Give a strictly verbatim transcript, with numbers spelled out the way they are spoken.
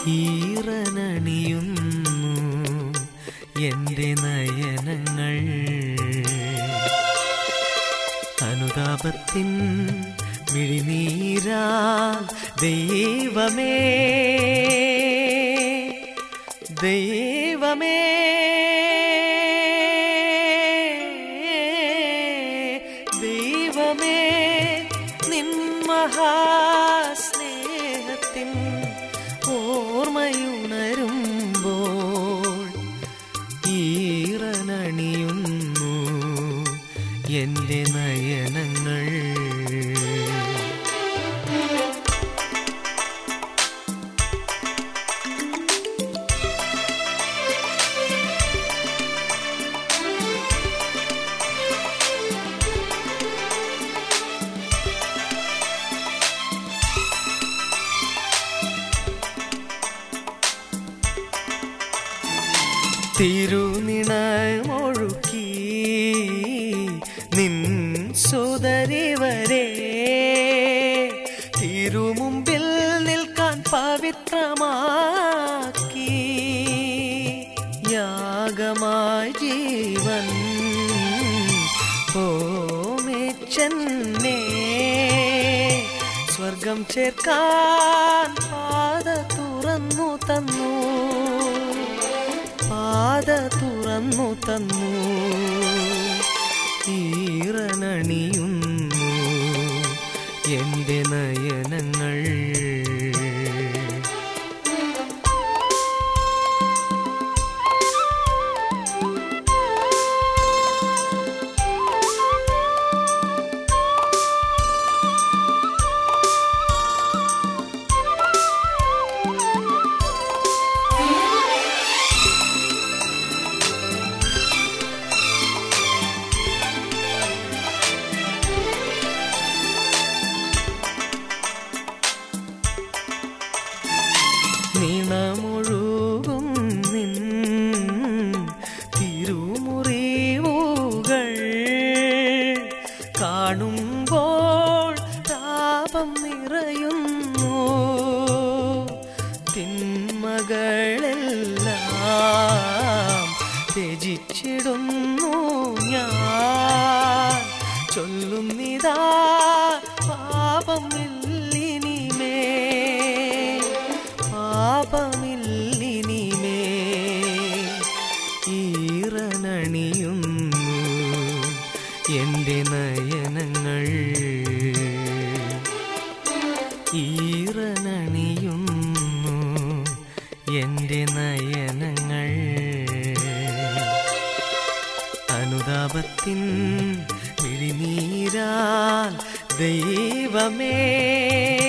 ഈറനണിയുന്നു എൻ്റെ നയനങ്ങൾ. അനുതാപത്തിൻ മിഴിനീരാൽ ദൈവമേ ദൈവമേ ദൈവമേ നിൻ മഹാസ്നേഹത്തിൻ ഓർമ്മയുണരുമ്പോൾ ഈറനണിയുന്നു എൻ്റെ നയനങ്ങൾ. തിരുനിണമൊഴുക്കി നിൻ സുതരിവരെ തിരുമുമ്പിൽ നിൽക്കാൻ പവിത്രമാക്കി യാഗമായി ജീവൻ ഓമേച്ചെന്നെ സ്വർഗം ചേർക്കാൻ പാത തുറന്നു തന്നു പാത തുറന്നു തന്നു. ഈറനണിയുന്നു എൻ്റെ നയനങ്ങൾ. നീണമൊഴുകും നിൻ തിരുമുറിവുകൾ കാണുമ്പോൾ താപം നിറയുന്നു. തിന്മകളെല്ലാം ത്യജിച്ചിടുന്നു ഞാൻ. ചൊല്ലുന്നിതാ പാപമില്ലിനിമേ പാപമില്ലിനിമേ. ഈറനണിയുന്നു എൻ്റെ നയനങ്ങൾ. ഈറനണിയുന്നു എൻ്റെ നയനങ്ങൾ. അനുതാപത്തിൻ മിഴിനീരാൽ ദൈവമേ